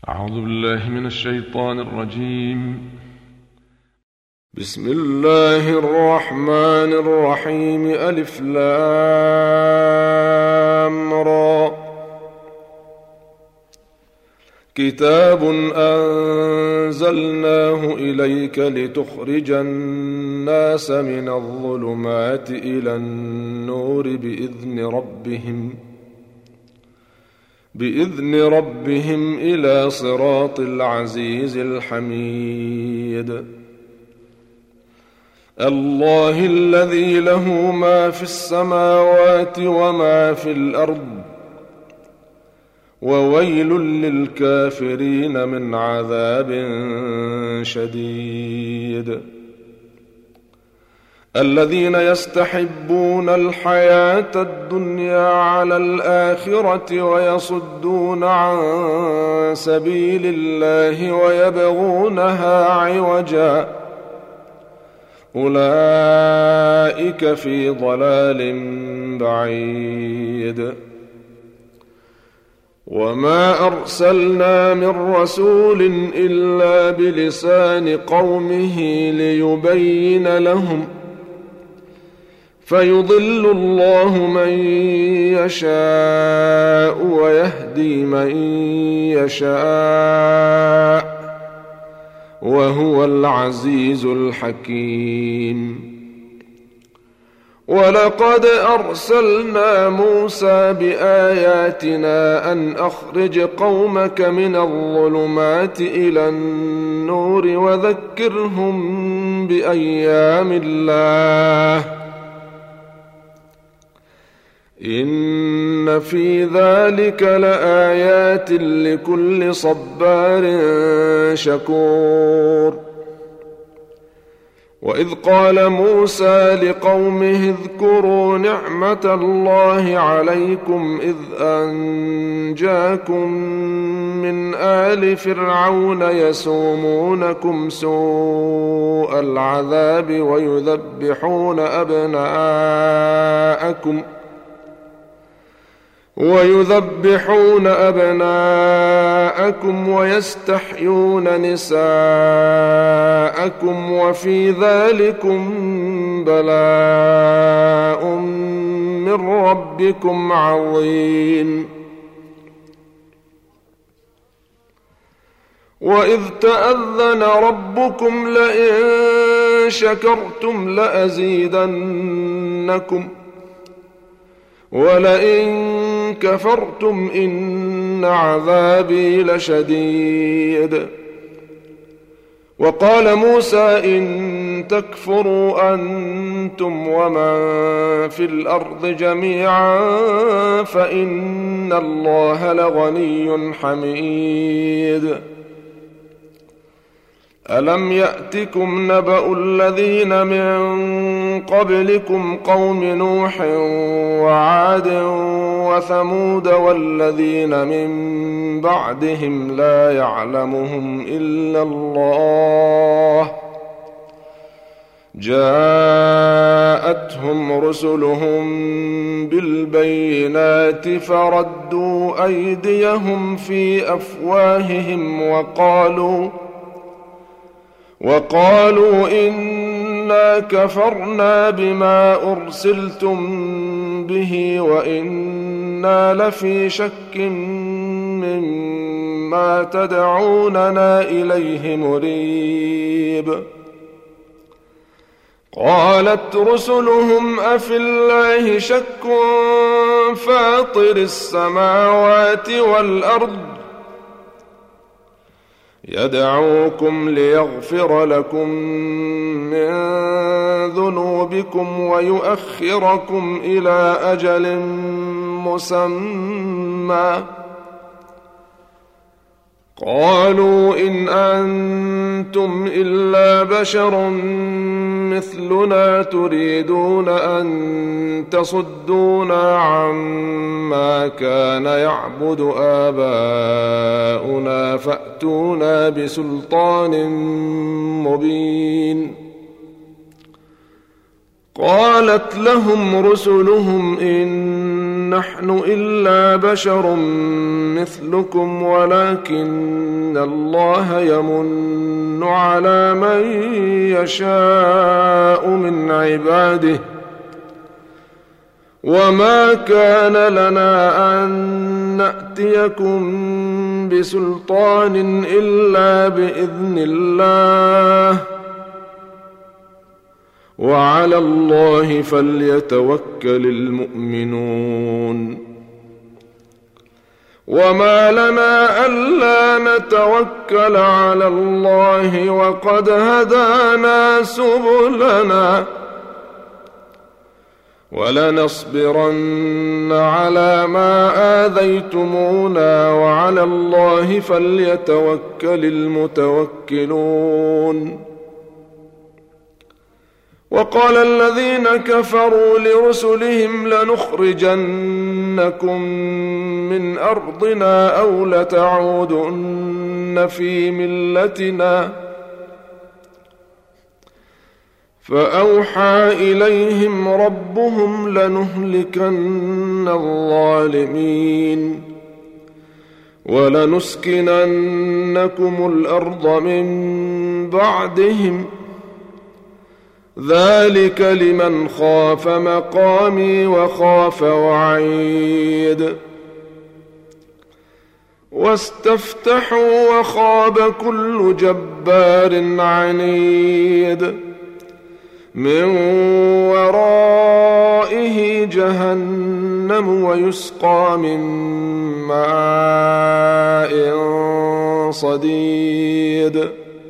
أعوذ بالله من الشيطان الرجيم. بسم الله الرحمن الرحيم. ألف لام را. كتاب أنزلناه إليك لتخرج الناس من الظلمات إلى النور بإذن ربهم إلى صراط العزيز الحميد. الله الذي له ما في السماوات وما في الأرض، وويل للكافرين من عذاب شديد. الذين يستحبون الحياة الدنيا على الآخرة ويصدون عن سبيل الله ويبغونها عوجا، أولئك في ضلال بعيد. وما أرسلنا من رسول إلا بلسان قومه ليبين لهم، فيضل الله من يشاء ويهدي من يشاء، وهو العزيز الحكيم. ولقد أرسلنا موسى بآياتنا أن أخرج قومك من الظلمات إلى النور وذكرهم بأيام الله، إن في ذلك لآيات لكل صبار شكور. وإذ قال موسى لقومه اذكروا نعمة الله عليكم إذ أنجاكم من آل فرعون يسومونكم سوء العذاب ويذبحون أبناءكم ويستحيون نساءكم، وفي ذلكم بلاء من ربكم عظيم. وإذ تأذن ربكم لئن شكرتم لأزيدنكم ولئن كفرتم إن عذابي لشديد. وقال موسى إن تكفروا أنتم ومن في الأرض جميعا فإن الله لغني حميد. ألم يأتكم نبأ الذين من قبلكم قوم نوح وعاد وثمود والذين من بعدهم لا يعلمهم إلا الله، جاءتهم رسلهم بالبينات فردوا أيديهم في أفواههم وقالوا إنا كفرنا بما أرسلتم به وإنا لفي شك مما تدعوننا إليه مريب. قالت رسلهم أفي الله شك فاطر السماوات والأرض يدعوكم ليغفر لكم من ذنوبكم ويؤخركم إلى أجل مسمى. قالوا إن أنتم إلا بشر مثلنا تريدون أن تصدونا عما كان يعبد آباؤنا فأتونا بسلطان مبين. قالت لهم رسلهم إن نحن إلا بشر مثلكم ولكن الله يمن على من يشاء من عباده وما كان لنا أن نأتيكم بسلطان إلا بإذن الله وعلى الله فليتوكل المؤمنون وما لنا ألا نتوكل على الله وقد هدانا سبلنا ولنصبرن على ما آذيتمونا وعلى الله فليتوكل المتوكلون وقال الذين كفروا لرسلهم لنخرجنكم من أرضنا أو لتعودن في ملتنا فأوحى إليهم ربهم لنهلكن الظالمين ولنسكننكم الأرض من بعدهم ذلك لمن خاف مقامي وخاف وعيد واستفتحوا وخاب كل جبار عنيد من ورائه جهنم ويسقى من ماء صديد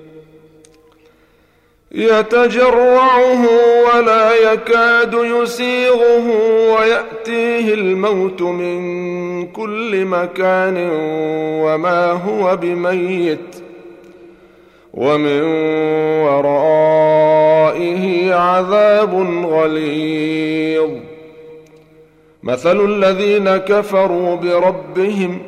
يتجرعه ولا يكاد يسيغه ويأتيه الموت من كل مكان وما هو بميت ومن ورائه عذاب غليظ مثل الذين كفروا بربهم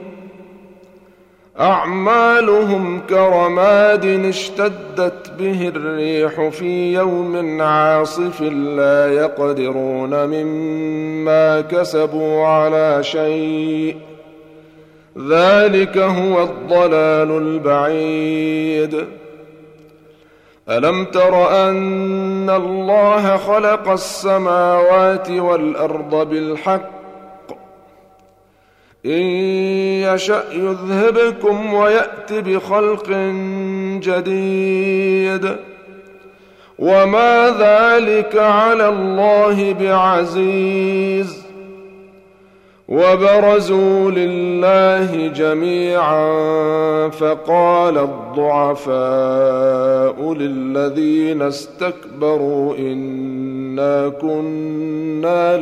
أعمالهم كرماد اشتدت به الريح في يوم عاصف لا يقدرون مما كسبوا على شيء ذلك هو الضلال البعيد ألم تر أن الله خلق السماوات والأرض بالحق إن يشأ يذهبكم ويأت بخلق جديد وما ذلك على الله بعزيز وبرزوا لله جميعا فقال الضعفاء للذين استكبروا إنا كنا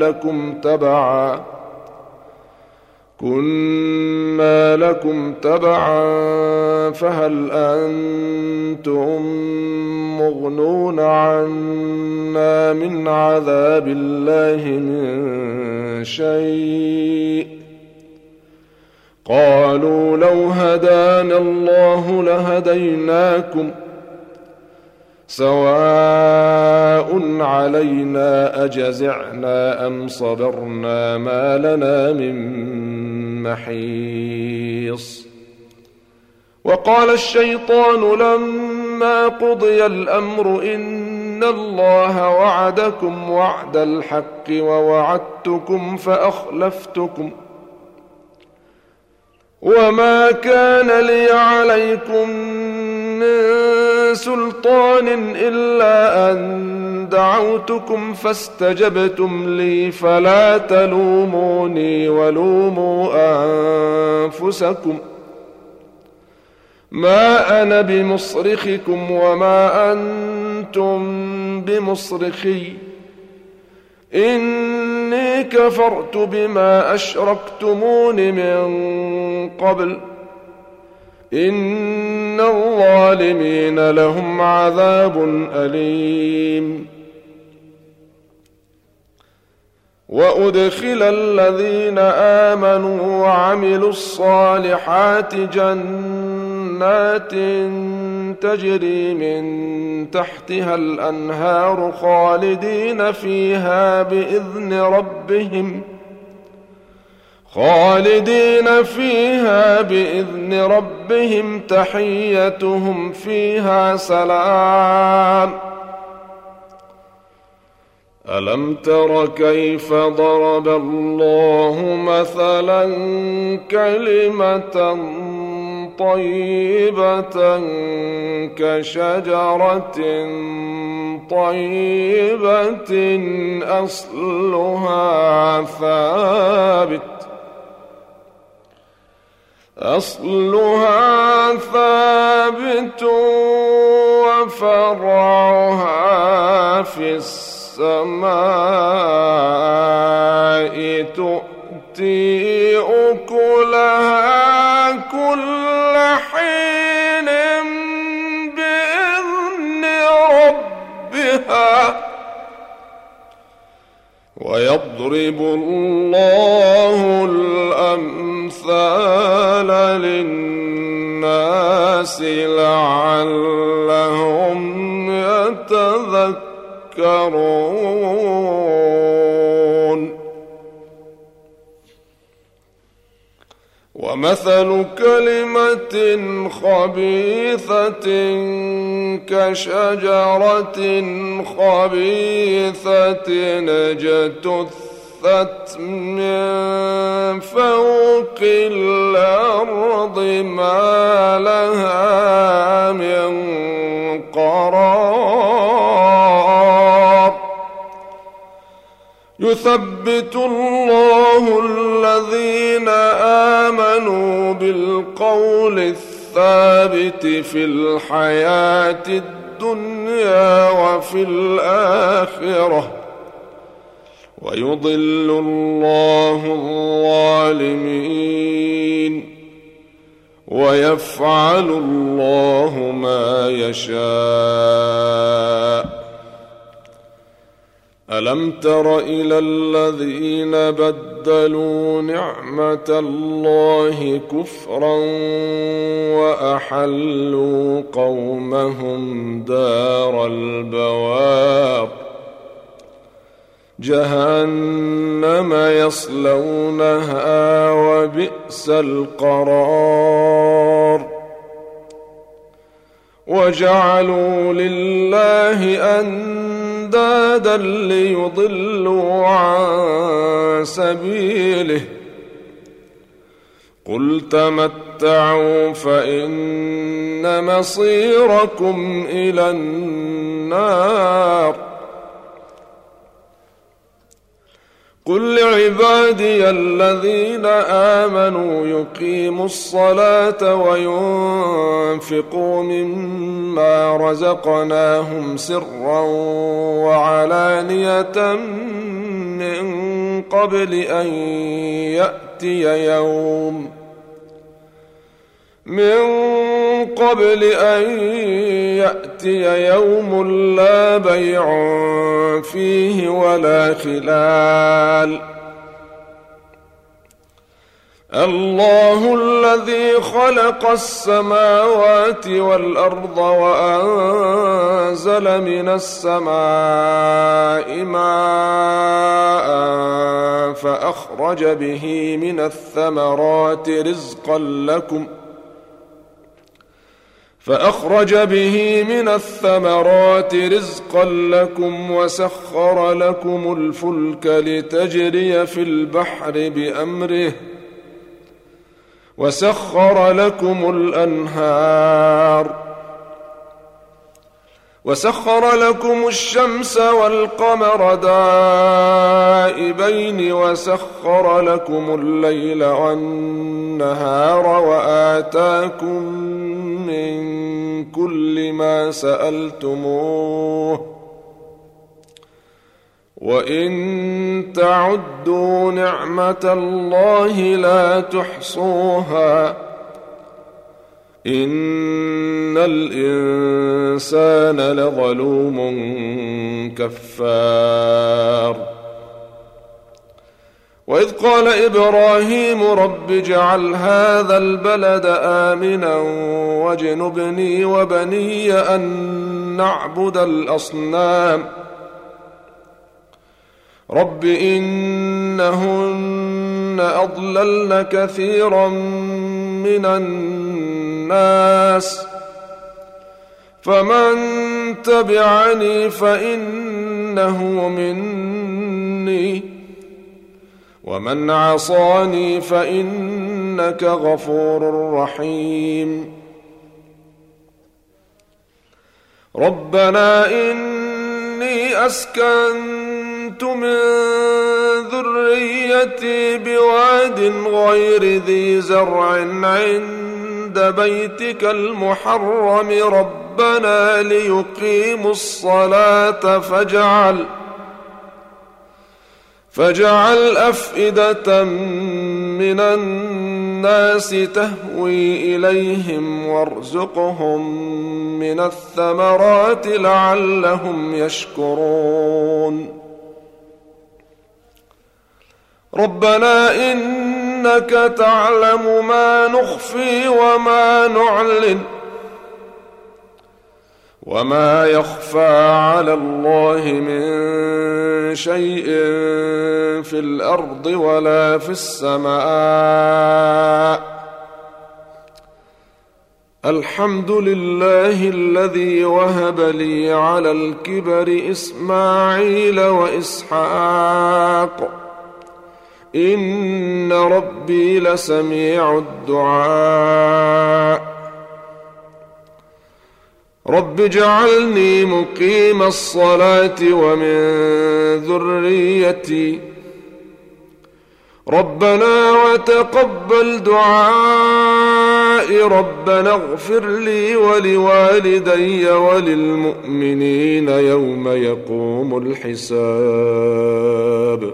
لكم تبعا فهل أنتم مغنون عنا من عذاب الله من شيء قالوا لو هدانا الله لهديناكم سواء علينا أجزعنا أم صبرنا ما لنا من محيص وقال الشيطان لما قضي الأمر إن الله وعدكم وعد الحق ووعدتكم فأخلفتكم وما كان لي عليكم من سلطان إلا أن دعوتكم فاستجبتم لي فلا تلوموني ولوموا أنفسكم ما أنا بمصرخكم وما أنتم بمصرخي إني كفرت بما أشركتمون من قبل إن الظالمين لهم عذاب أليم وأدخل الذين آمنوا وعملوا الصالحات جنات تجري من تحتها الأنهار خالدين فيها بإذن ربهم خالدين فيها بإذن ربهم تحيتهم فيها سلام. ألم تر كيف ضرب الله مثلا كلمة طيبة كشجرة طيبة أصلها ثابت وفرعها في السماء تؤتي أكلها كل حين بإذن ربها ويضرب الله الأمثال للناس لعلهم يتذكرون. ومثل كلمة خبيثة كشجرة خبيثة اجتثت من فوق الأرض ما لها من قرار. يثبت الله الذين آمنوا بالقول الثابت في الحياة الدنيا وفي الآخرة ويضل الله الظالمين ويفعل الله ما يشاء. ألم تر إلى الذين بدلوا نعمة الله كفرا وأحلوا قومهم دار البوار جهنم يصلونها وبئس القرار. وجعلوا لله أندادا ليضلوا عن سبيله قل تمتعوا فإن مصيركم إلى النار. قل لعبادي الذين آمنوا يقيموا الصلاة وينفقوا مما رزقناهم سرا وعلانية من قبل أن يأتي يوم لا بيع فيه ولا خلال. الله الذي خلق السماوات والأرض وأنزل من السماء ماء فأخرج به من الثمرات رزقا لكم وسخر لكم الفلك لتجري في البحر بأمره وسخر لكم الأنهار وسخر لكم الشمس والقمر دائبين وسخر لكم الليل والنهار وآتاكم من كل ما سألتموه وإن تعدوا نعمة الله لا تحصوها إن الإنسان لظلوم كفار. وإذ قال إبراهيم رب اجعل هذا البلد آمنا واجنبني وبني أن نعبد الأصنام رب إنهن أضللن كثيرا من الناس، فمن تبعني فإنه مني، ومن عصاني فإنك غفور رحيم. ربنا إني أسكنت من ذريتي بواد غير ذي زرع عند بيتك المحرم ربنا ليقيموا الصلاة فاجعل أفئدة من الناس تهوي إليهم وارزقهم من الثمرات لعلهم يشكرون. ربنا إنك تعلم ما نخفي وما نعلن وما يخفى على الله من شيء في الأرض ولا في السماء. الحمد لله الذي وهب لي على الكبر إسماعيل وإسحاق إن ربي لسميع الدعاء. رب اجعلني مقيم الصلاة ومن ذريتي ربنا وتقبل دعائي ربنا اغفر لي ولوالدي وللمؤمنين يوم يقوم الحساب.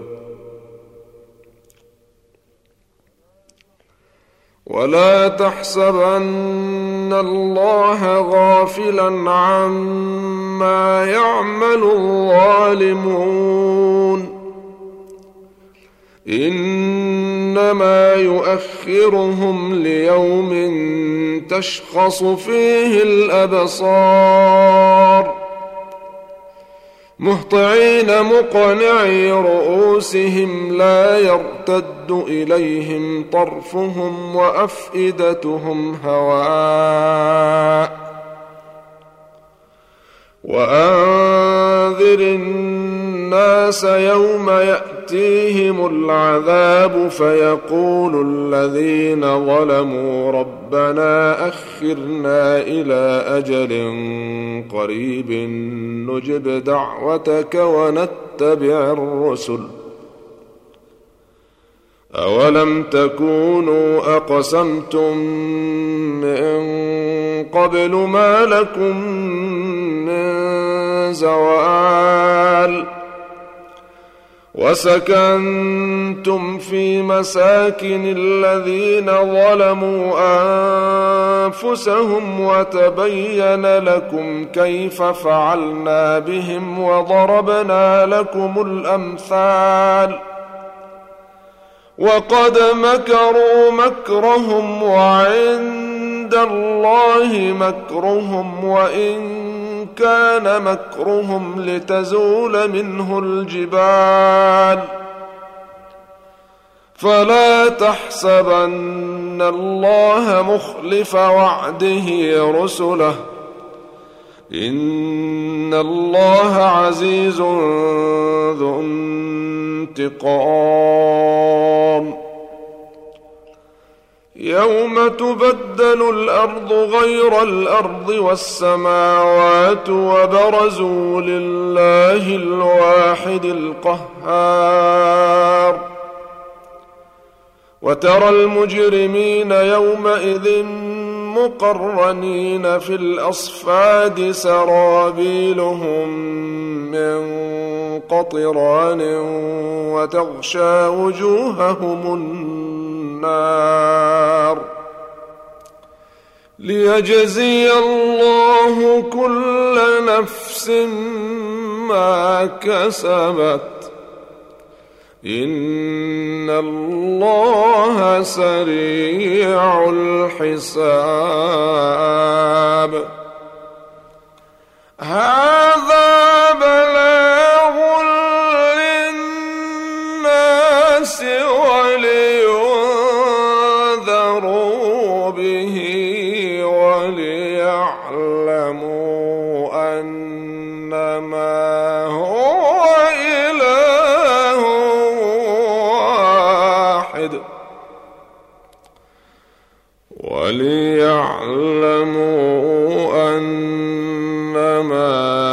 ولا تحسبن الله غافلا عما يعمل الظالمون إنما يؤخرهم ليوم تشخص فيه الأبصار مهطعين مقنعي رؤوسهم لا يرتد إليهم طرفهم وأفئدتهم هواء. وأنذر الناس يوم يأتيهم العذاب فيقول الذين ظلموا ربنا أخرنا إلى أجل قريب نجب دعوتك ونتبع الرسل أولم تكونوا أقسمتم من قبل ما لكم من زوال وسكنتم في مساكن الذين ظلموا أنفسهم وتبين لكم كيف فعلنا بهم وضربنا لكم الأمثال وقد مكروا مكرهم وعند الله مكرهم وإن كان مكرهم لتزول منه الجبال فلا تحسبن الله مخلف وعده رسله إن الله عزيز ذو انتقام. يوم تبدل الأرض غير الأرض والسماوات وبرزوا لله الواحد القهار وترى المجرمين يومئذ مقرنين في الأصفاد سرابيلهم من قطران وتغشى وجوههم النار ليجزي الله كل نفس ما كسبت إن الله سريع الحساب. هذا بلاغ للناس ولينذروا وليعلموا أنما هو إله واحد وليعلموا أنما